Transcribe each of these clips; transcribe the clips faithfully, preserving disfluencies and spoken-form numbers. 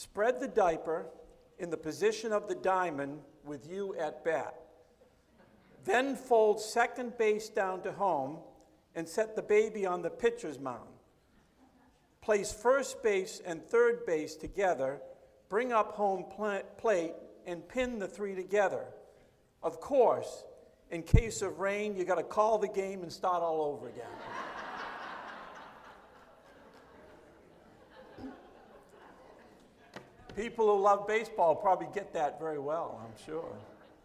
Spread the diaper in the position of the diamond with you at bat. Then fold second base down to home and set the baby on the pitcher's mound. Place first base and third base together, bring up home pl- plate, and pin the three together. Of course, in case of rain, you got to call the game and start all over again. People who love baseball probably get that very well, I'm sure.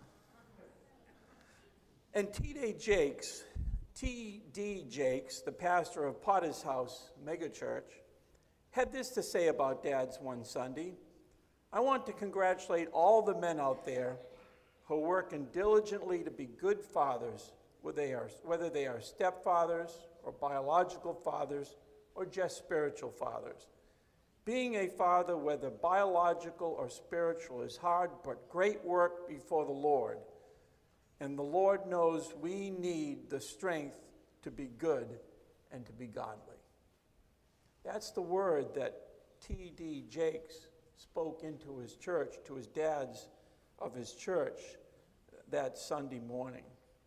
And T D Jakes, T D Jakes, the pastor of Potter's House Megachurch, had this to say about dads one Sunday. I want to congratulate all the men out there who are working diligently to be good fathers, whether they are, whether they are stepfathers or biological fathers or just spiritual fathers. Being a father, whether biological or spiritual, is hard, but great work before the Lord. And the Lord knows we need the strength to be good and to be godly. That's the word that T D Jakes spoke into his church, to his dads of his church that Sunday morning.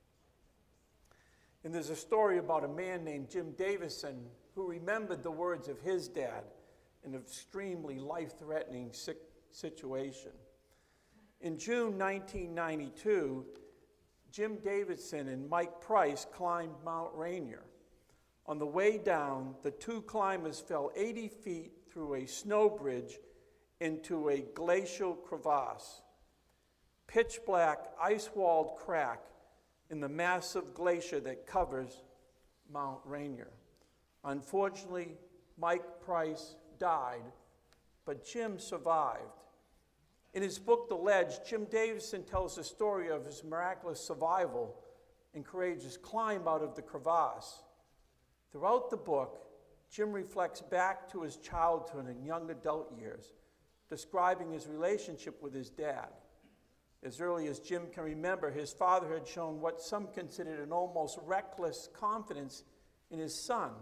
And there's a story about a man named Jim Davison who remembered the words of his dad in an extremely life-threatening situation. In June nineteen ninety-two, Jim Davison and Mike Price climbed Mount Rainier. On the way down, the two climbers fell eighty feet through a snow bridge into a glacial crevasse. Pitch black, ice-walled crack in the massive glacier that covers Mount Rainier. Unfortunately, Mike Price died, but Jim survived. In his book, The Ledge, Jim Davison tells the story of his miraculous survival and courageous climb out of the crevasse. Throughout the book, Jim reflects back to his childhood and young adult years, describing his relationship with his dad. As early as Jim can remember, his father had shown what some considered an almost reckless confidence in his son.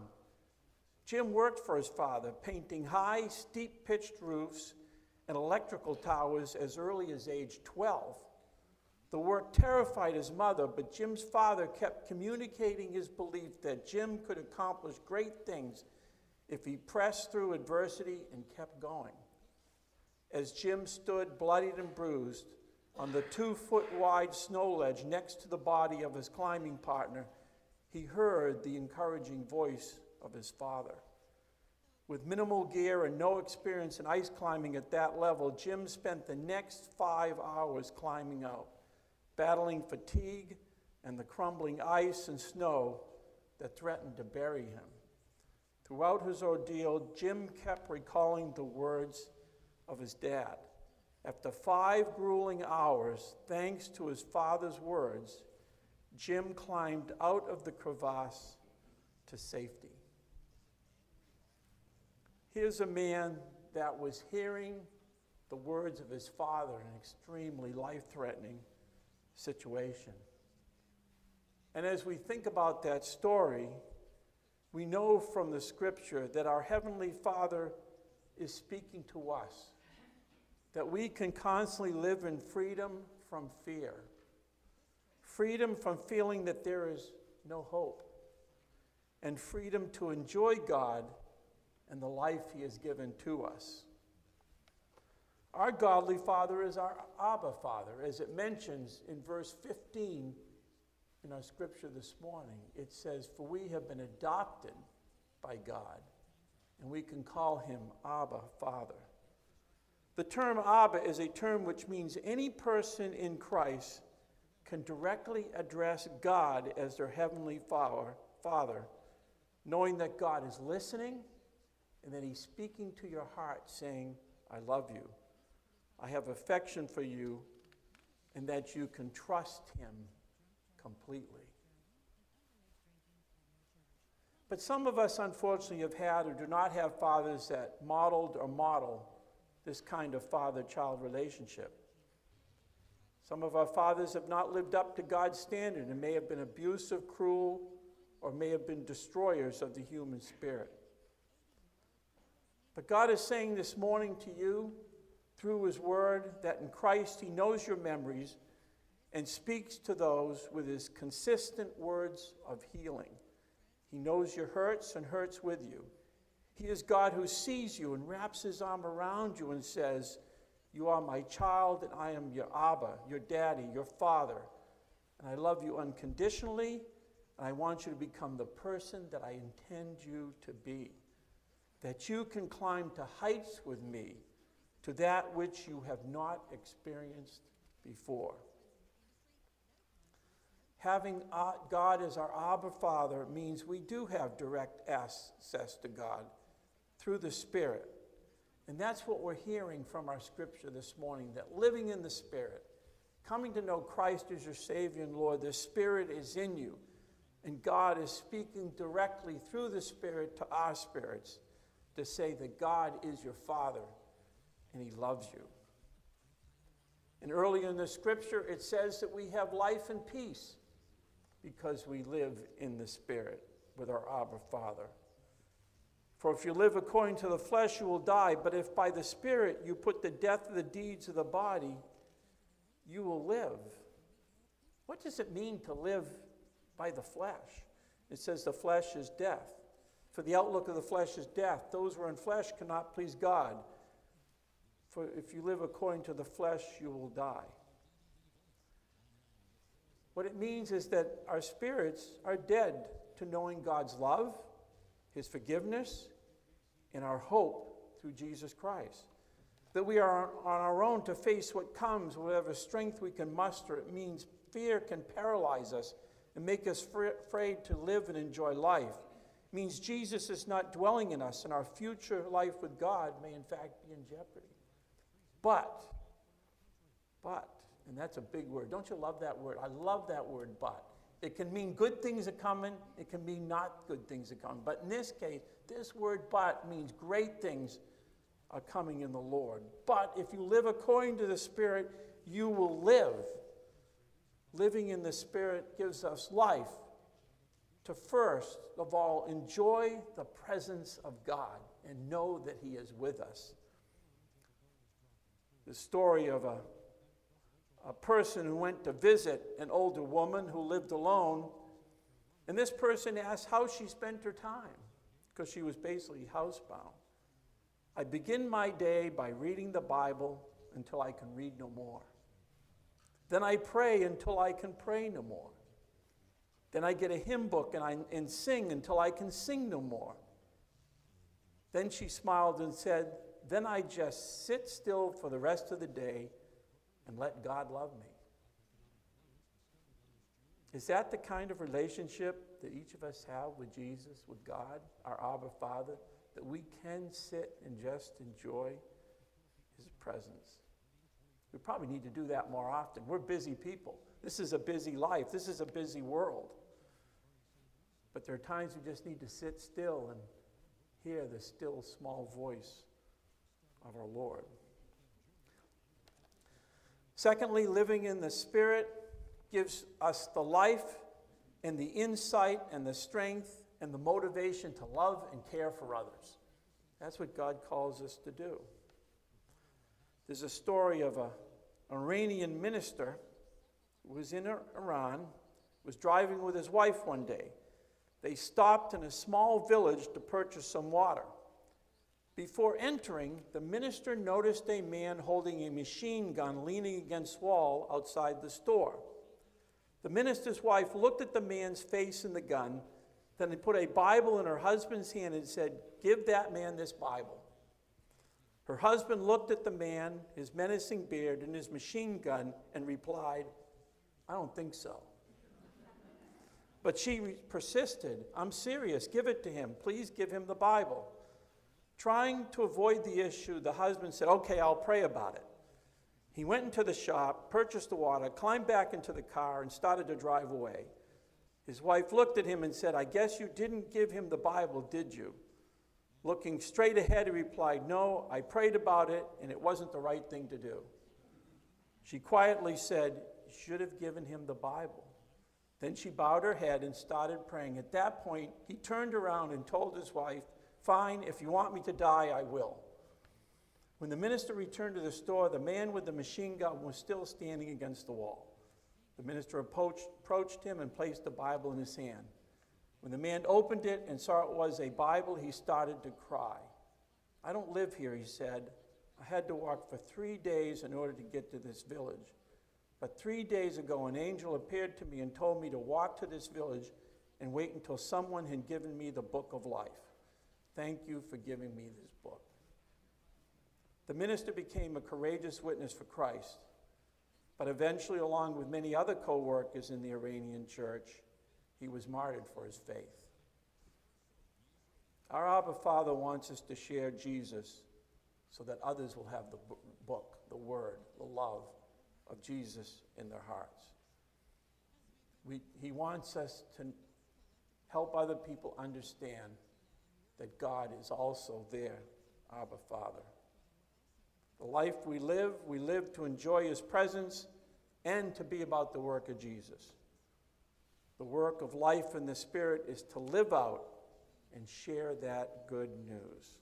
Jim worked for his father, painting high, steep-pitched roofs and electrical towers as early as age twelve. The work terrified his mother, but Jim's father kept communicating his belief that Jim could accomplish great things if he pressed through adversity and kept going. As Jim stood bloodied and bruised on the two-foot-wide snow ledge next to the body of his climbing partner, he heard the encouraging voice of his father. With minimal gear and no experience in ice climbing at that level, Jim spent the next five hours climbing out, battling fatigue and the crumbling ice and snow that threatened to bury him. Throughout his ordeal, Jim kept recalling the words of his dad. After five grueling hours, thanks to his father's words, Jim climbed out of the crevasse to safety. Here's a man that was hearing the words of his father in an extremely life-threatening situation. And as we think about that story, we know from the scripture that our Heavenly Father is speaking to us, that we can constantly live in freedom from fear, freedom from feeling that there is no hope, and freedom to enjoy God and the life He has given to us. Our godly Father is our Abba Father, as it mentions in verse fifteen in our scripture this morning. It says, "For we have been adopted by God, and we can call Him Abba, Father." The term Abba is a term which means any person in Christ can directly address God as their heavenly Father, knowing that God is listening and that He's speaking to your heart saying, "I love you, I have affection for you," and that you can trust Him completely. But some of us, unfortunately, have had or do not have fathers that modeled or model this kind of father-child relationship. Some of our fathers have not lived up to God's standard and may have been abusive, cruel, or may have been destroyers of the human spirit. But God is saying this morning to you through his word, that in Christ he knows your memories and speaks to those with his consistent words of healing. He knows your hurts and hurts with you. He is God who sees you and wraps his arm around you and says, "You are my child, and I am your Abba, your daddy, your father. And I love you unconditionally, and I want you to become the person that I intend you to be. That you can climb to heights with me, to that which you have not experienced before." Having God as our Abba Father means we do have direct access to God through the Spirit. And that's what we're hearing from our scripture this morning, that living in the Spirit, coming to know Christ as your Savior and Lord, the Spirit is in you. And God is speaking directly through the Spirit to our spirits to say that God is your Father and he loves you. And earlier in the scripture, it says that we have life and peace because we live in the Spirit with our Abba Father. For if you live according to the flesh, you will die. But if by the Spirit you put to death the deeds of the body, you will live. What does it mean to live by the flesh? It says the flesh is death. For the outlook of the flesh is death. Those who are in flesh cannot please God. For if you live according to the flesh, you will die. What it means is that our spirits are dead to knowing God's love, his forgiveness, and our hope through Jesus Christ. That we are on our own to face what comes, whatever strength we can muster. It means fear can paralyze us and make us afraid to live and enjoy life. It means Jesus is not dwelling in us, and our future life with God may in fact be in jeopardy. But, but, and that's a big word. Don't you love that word? I love that word, but. It can mean good things are coming. It can mean not good things are coming. But in this case, this word but means great things are coming in the Lord. But if you live according to the Spirit, you will live. Living in the Spirit gives us life to first of all enjoy the presence of God and know that he is with us. The story of a a person who went to visit an older woman who lived alone, and this person asked how she spent her time, because she was basically housebound. "I begin my day by reading the Bible until I can read no more. Then I pray until I can pray no more. Then I get a hymn book and, I, and sing until I can sing no more." Then she smiled and said, "Then I just sit still for the rest of the day and let God love me." Is that the kind of relationship that each of us have with Jesus, with God, our Abba Father, that we can sit and just enjoy his presence? We probably need to do that more often. We're busy people. This is a busy life. This is a busy world. But there are times we just need to sit still and hear the still small voice of our Lord. Secondly, living in the Spirit gives us the life and the insight and the strength and the motivation to love and care for others. That's what God calls us to do. There's a story of an Iranian minister who was in Iran, was driving with his wife one day. They stopped in a small village to purchase some water. Before entering, the minister noticed a man holding a machine gun leaning against the wall outside the store. The minister's wife looked at the man's face and the gun, then put a Bible in her husband's hand and said, "Give that man this Bible." Her husband looked at the man, his menacing beard, and his machine gun and replied, "I don't think so." But she persisted, "I'm serious. Give it to him. Please give him the Bible." Trying to avoid the issue, the husband said, "Okay, I'll pray about it." He went into the shop, purchased the water, climbed back into the car, and started to drive away. His wife looked at him and said, "I guess you didn't give him the Bible, did you?" Looking straight ahead, he replied, "No, I prayed about it, and it wasn't the right thing to do." She quietly said, "You should have given him the Bible." Then she bowed her head and started praying. At that point, he turned around and told his wife, "Fine, if you want me to die, I will." When the minister returned to the store, the man with the machine gun was still standing against the wall. The minister approached, approached him and placed the Bible in his hand. When the man opened it and saw it was a Bible, he started to cry. "I don't live here," he said. "I had to walk for three days in order to get to this village. But three days ago, an angel appeared to me and told me to walk to this village and wait until someone had given me the book of life. Thank you for giving me this book." The minister became a courageous witness for Christ, but eventually, along with many other co-workers in the Iranian church, he was martyred for his faith. Our Abba Father wants us to share Jesus so that others will have the book, the word, the love of Jesus in their hearts. We, he wants us to help other people understand that God is also their Abba Father. The life we live, we live to enjoy his presence and to be about the work of Jesus. The work of life in the Spirit is to live out and share that good news.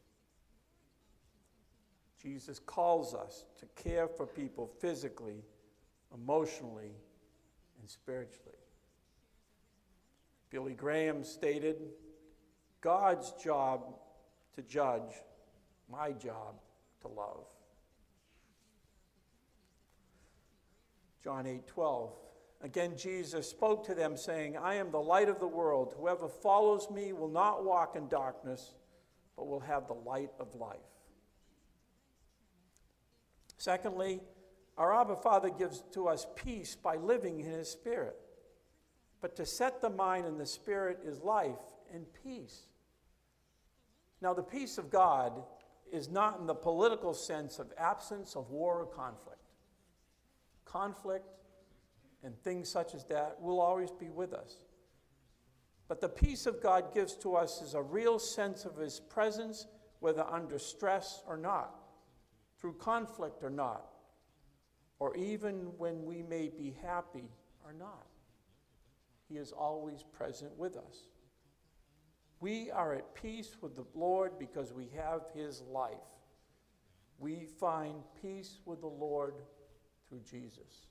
Jesus calls us to care for people physically, emotionally, and spiritually. Billy Graham stated, "God's job to judge, my job to love." John eight twelve. Again, Jesus spoke to them, saying, "I am the light of the world. Whoever follows me will not walk in darkness, but will have the light of life." Secondly, our Abba Father gives to us peace by living in his Spirit. But to set the mind in the Spirit is life and peace. Now, the peace of God is not in the political sense of absence of war or conflict. Conflict and things such as that will always be with us. But the peace of God gives to us is a real sense of his presence, whether under stress or not, through conflict or not, or even when we may be happy or not. He is always present with us. We are at peace with the Lord because we have his life. We find peace with the Lord through Jesus.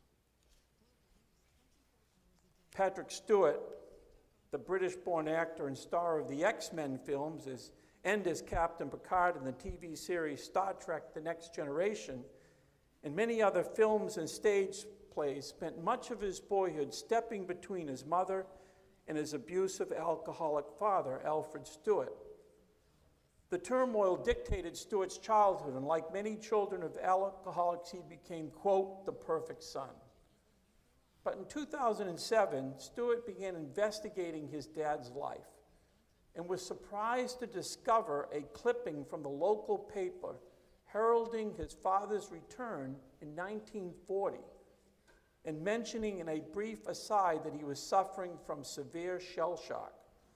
Patrick Stewart, the British-born actor and star of the X-Men films as, and as Captain Picard in the T V series Star Trek: The Next Generation, and many other films and stage plays, spent much of his boyhood stepping between his mother and his abusive alcoholic father, Alfred Stewart. The turmoil dictated Stewart's childhood, and like many children of alcoholics, he became, quote, the perfect son. But in two thousand seven, Stewart began investigating his dad's life and was surprised to discover a clipping from the local paper heralding his father's return in nineteen forty and mentioning in a brief aside that he was suffering from severe shell shock.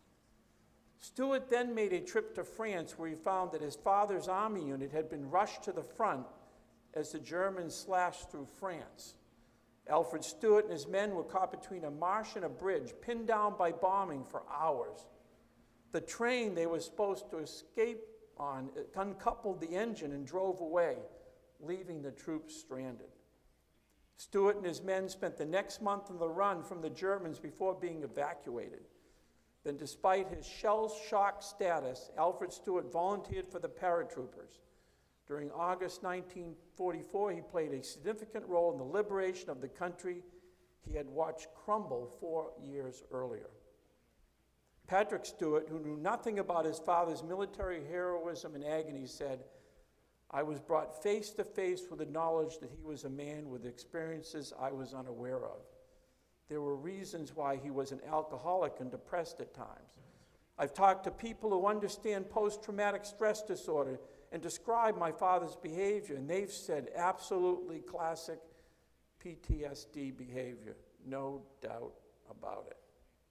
Stewart then made a trip to France where he found that his father's army unit had been rushed to the front as the Germans slashed through France. Alfred Stewart and his men were caught between a marsh and a bridge, pinned down by bombing for hours. The train they were supposed to escape on uncoupled the engine and drove away, leaving the troops stranded. Stewart and his men spent the next month on the run from the Germans before being evacuated. Then, despite his shell-shock status, Alfred Stewart volunteered for the paratroopers. During August nineteen forty-four, he played a significant role in the liberation of the country he had watched crumble four years earlier. Patrick Stewart, who knew nothing about his father's military heroism and agony, said, "I was brought face to face with the knowledge that he was a man with experiences I was unaware of. There were reasons why he was an alcoholic and depressed at times. I've talked to people who understand post-traumatic stress disorder and describe my father's behavior, and they've said absolutely classic P T S D behavior, no doubt about it."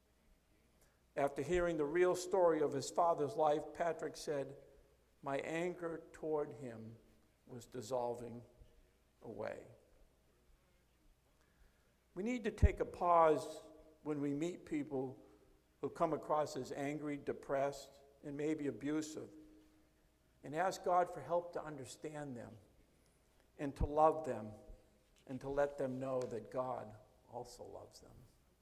After hearing the real story of his father's life, Patrick said, "My anger toward him was dissolving away." We need to take a pause when we meet people who come across as angry, depressed, and maybe abusive, and ask God for help to understand them and to love them and to let them know that God also loves them.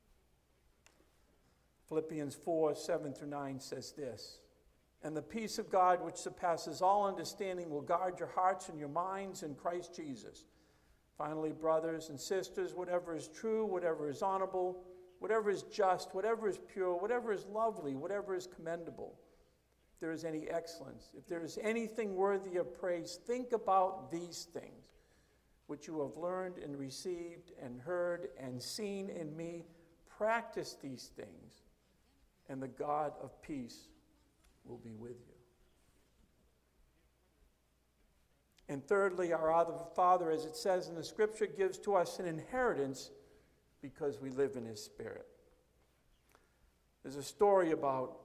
Philippians four, seven through nine says this, "And the peace of God, which surpasses all understanding, will guard your hearts and your minds in Christ Jesus. Finally, brothers and sisters, whatever is true, whatever is honorable, whatever is just, whatever is pure, whatever is lovely, whatever is commendable, if there is any excellence, if there is anything worthy of praise, think about these things, which you have learned and received and heard and seen in me. Practice these things, and the God of peace will be with you." And thirdly, our Our Father, as it says in the Scripture, gives to us an inheritance because we live in His Spirit. There's a story about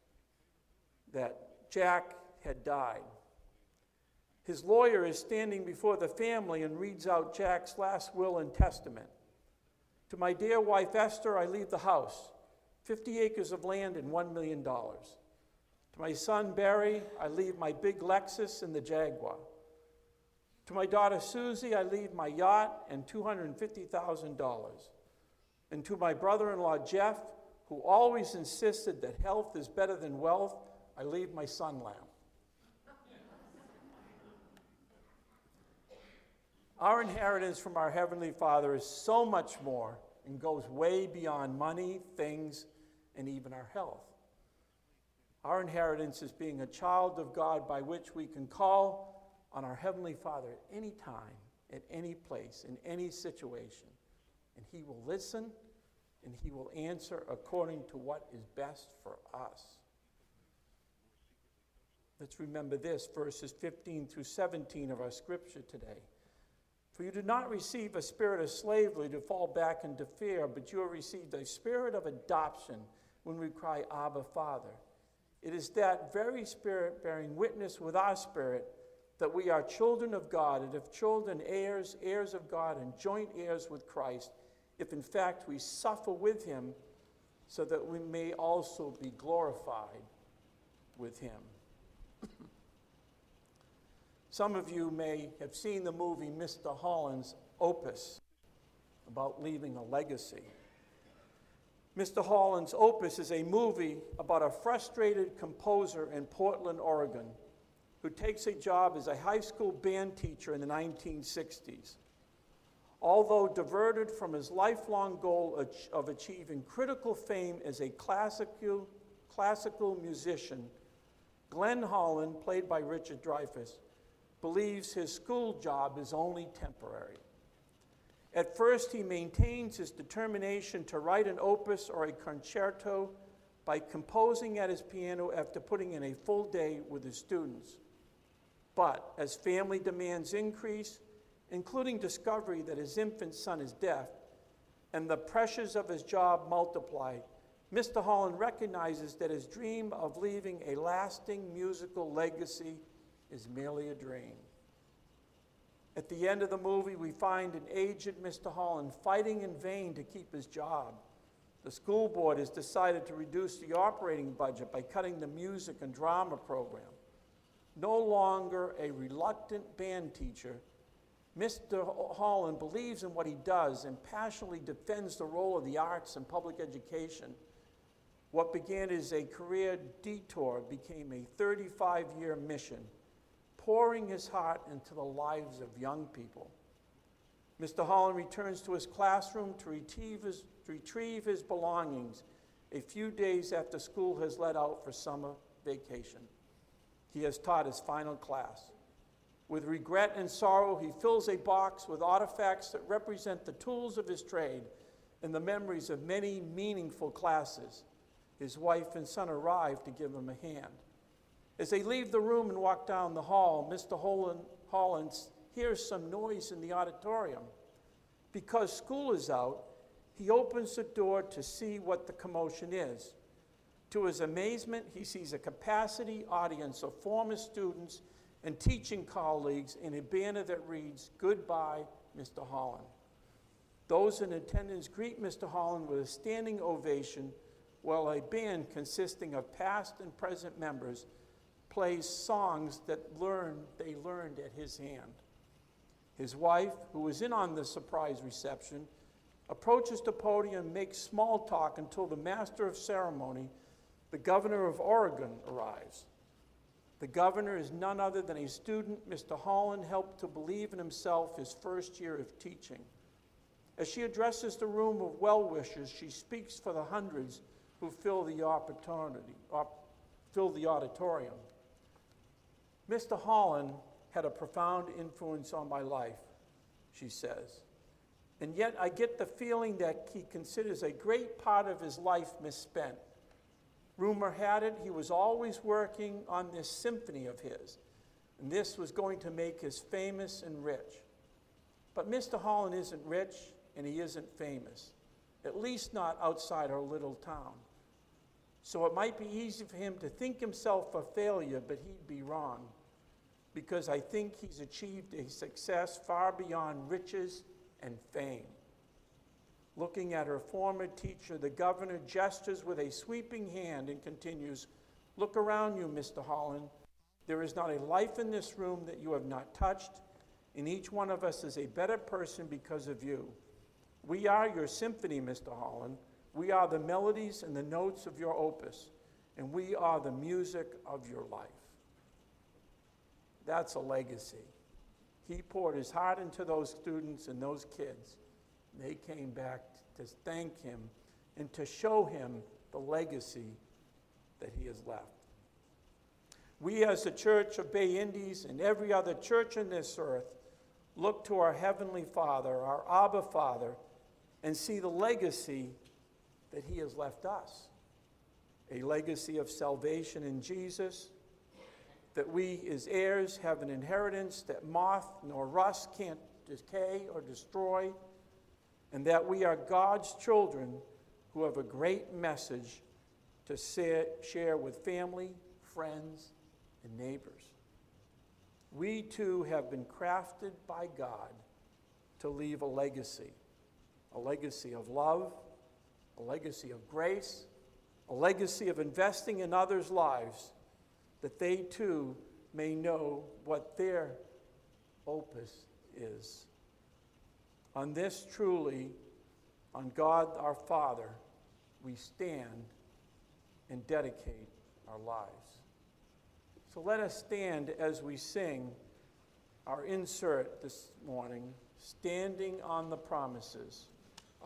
that Jack had died. His lawyer is standing before the family and reads out Jack's last will and testament. "To my dear wife Esther, I leave the house, fifty acres of land and one million dollars. To my son Barry, I leave my big Lexus and the Jaguar. To my daughter Susie, I leave my yacht and two hundred fifty thousand dollars. And to my brother-in-law Jeff, who always insisted that health is better than wealth, I leave my sun lamp." Our inheritance from our Heavenly Father is so much more and goes way beyond money, things, and even our health. Our inheritance is being a child of God by which we can call on our Heavenly Father at any time, at any place, in any situation. And He will listen, and He will answer according to what is best for us. Let's remember this, verses fifteen through seventeen of our Scripture today. "For you did not receive a spirit of slavery to fall back into fear, but you have received a spirit of adoption when we cry, 'Abba, Father.' It is that very Spirit bearing witness with our spirit that we are children of God, and if children, heirs, heirs of God, and joint heirs with Christ, if in fact we suffer with Him, so that we may also be glorified with Him." Some of you may have seen the movie Mister Holland's Opus, about leaving a legacy. Mister Holland's Opus is a movie about a frustrated composer in Portland, Oregon, who takes a job as a high school band teacher in the nineteen sixties. Although diverted from his lifelong goal of achieving critical fame as a classical, classical musician, Glenn Holland, played by Richard Dreyfuss, believes his school job is only temporary. At first, he maintains his determination to write an opus or a concerto by composing at his piano after putting in a full day with his students. But as family demands increase, including discovery that his infant son is deaf, and the pressures of his job multiply, Mister Holland recognizes that his dream of leaving a lasting musical legacy is merely a dream. At the end of the movie, we find an aged Mister Holland fighting in vain to keep his job. The school board has decided to reduce the operating budget by cutting the music and drama program. No longer a reluctant band teacher, Mister Holland believes in what he does and passionately defends the role of the arts in public education. What began as a career detour became a thirty-five-year mission, pouring his heart into the lives of young people. Mister Holland returns to his classroom to retrieve his, to retrieve his belongings a few days after school has let out for summer vacation. He has taught his final class. With regret and sorrow, he fills a box with artifacts that represent the tools of his trade and the memories of many meaningful classes. His wife and son arrive to give him a hand. As they leave the room and walk down the hall, Mister Holland, Holland hears some noise in the auditorium. Because school is out, he opens the door to see what the commotion is. To his amazement, he sees a capacity audience of former students and teaching colleagues in a banner that reads, "Goodbye, Mister Holland." Those in attendance greet Mister Holland with a standing ovation, while a band consisting of past and present members plays songs that learn, they learned at his hand. His wife, who was in on the surprise reception, approaches the podium and makes small talk until the master of ceremony, the governor of Oregon, arrives. The governor is none other than a student Mister Holland helped to believe in himself his first year of teaching. As she addresses the room of well-wishers, she speaks for the hundreds who fill the opportunity, op, fill the auditorium. Mister Holland had a profound influence on my life, she says. And yet I get the feeling that he considers a great part of his life misspent. Rumor had it he was always working on this symphony of his, and this was going to make us famous and rich. But Mister Holland isn't rich, and he isn't famous, at least not outside our little town. So it might be easy for him to think himself a failure, but he'd be wrong, because I think he's achieved a success far beyond riches and fame. Looking at her former teacher, the governor gestures with a sweeping hand and continues, "Look around you, Mister Holland. There is not a life in this room that you have not touched, and each one of us is a better person because of you. We are your symphony, Mister Holland. We are the melodies and the notes of your opus, and we are the music of your life." That's a legacy. He poured his heart into those students and those kids. They came back to thank him and to show him the legacy that he has left. We as the Church of Bay Indies and every other church on this earth look to our Heavenly Father, our Abba Father, and see the legacy that he has left us. A legacy of salvation in Jesus, that we as heirs have an inheritance that moth nor rust can't decay or destroy, and that we are God's children who have a great message to share with family, friends, and neighbors. We too have been crafted by God to leave a legacy, a legacy of love, a legacy of grace, a legacy of investing in others' lives, that they too may know what their opus is. On this truly, on God our Father, we stand and dedicate our lives. So let us stand as we sing our insert this morning, Standing on the Promises.